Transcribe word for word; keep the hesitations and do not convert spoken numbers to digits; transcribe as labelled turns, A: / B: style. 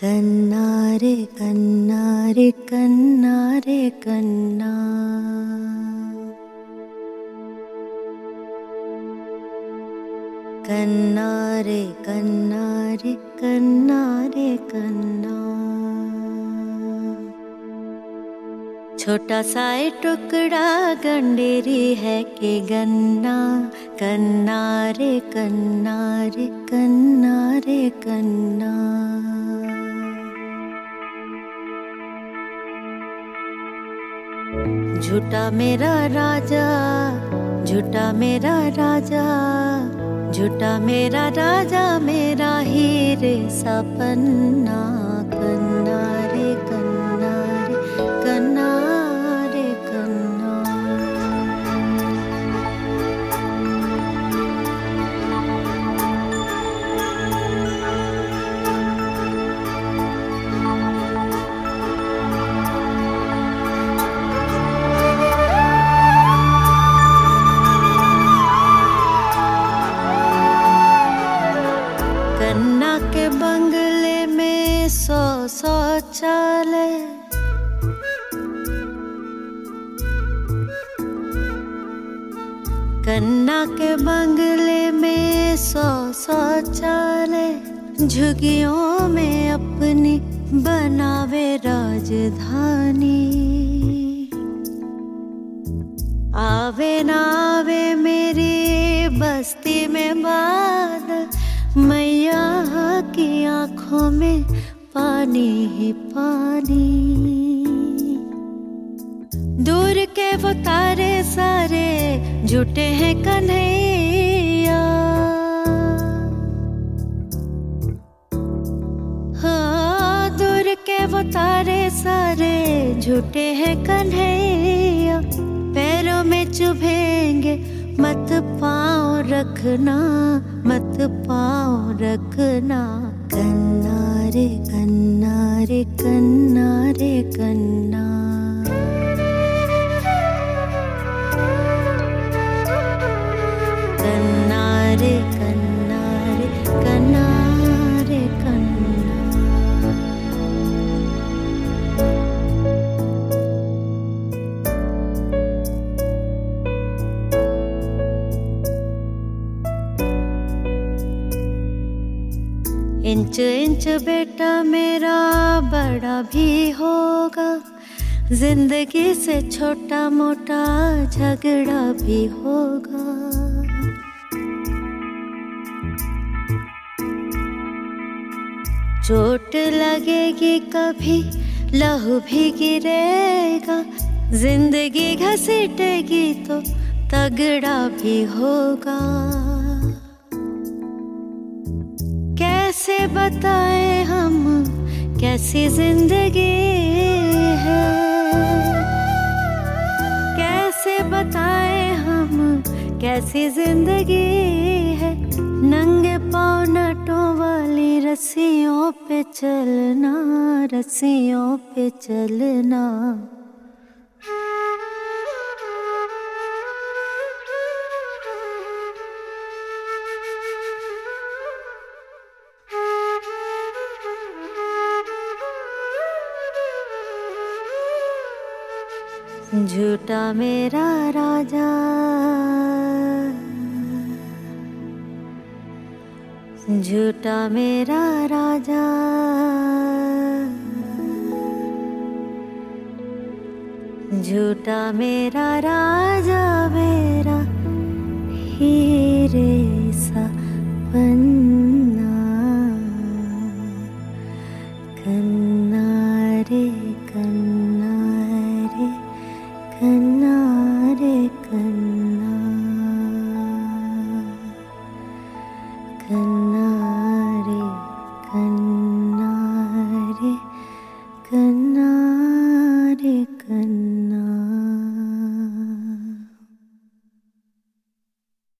A: कन्ना रे कन्ना रे कन्ना रे कन्ना, कन्ना रे कन्ना रे कन्ना रे कन्ना। छोटा सा टुकड़ा गंडेरी है के गन्ना, कन्ना रे कन्ना रे कन्ना रे कन्ना। झूठा मेरा राजा, झूठा मेरा राजा, झूठा मेरा राजा, मेरा हीरे सा पन्ना, कन्ना रे कन्ना रे कन्ना रे कन्ना। कन्ना के बंगले में सौ सौ चाले, कन्ना के बंगले में सौ सौ चाले, झुगियों में अपनी बनावे राजधानी। आवे ना आवे मेरी बस्ती में बादल, मैया की आंखों में पानी ही पानी। दूर के वो तारे सारे झूठे हैं कन्हैया, हाँ दूर के वो तारे सारे झूठे हैं कन्हैया। पैरों में चुभेंगे मत पाँव रखना, मत पाँव रखना। कन्ना रे कन्ना रे कन्ना रे कन्ना, कन्ना रे कन्ना रे कन्ना रे कन्ना। इंच इंच बेटा मेरा बड़ा भी होगा, जिंदगी से छोटा मोटा झगड़ा भी होगा। चोट लगेगी कभी लहू भी गिरेगा, जिंदगी घसीटेगी तो तगड़ा भी होगा। कैसे बताएं हम कैसी जिंदगी है, कैसे बताएं हम कैसी जिंदगी है। नंगे पाँव नटों वाली रस्सियों पे चलना, रस्सियों पे चलना। झूठा मेरा राजा, झूठा मेरा राजा, झूठा मेरा राजा, मेरा हीरे सा पन्ना।